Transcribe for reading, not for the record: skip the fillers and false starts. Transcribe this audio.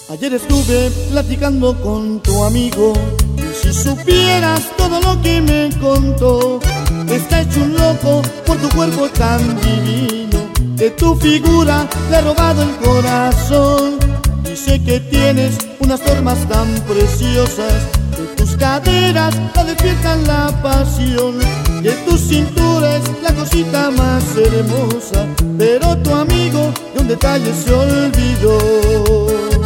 Ayer estuve platicando con tu amigo y si supieras todo lo que me contó, está hecho un loco por tu cuerpo tan divino, de tu figura le he robado el corazón. Y sé que tienes unas formas tan preciosas, que tus caderas la despiertan la pasión, que tu cintura es la cosita más hermosa, pero tu amigo de un detalle se olvidó.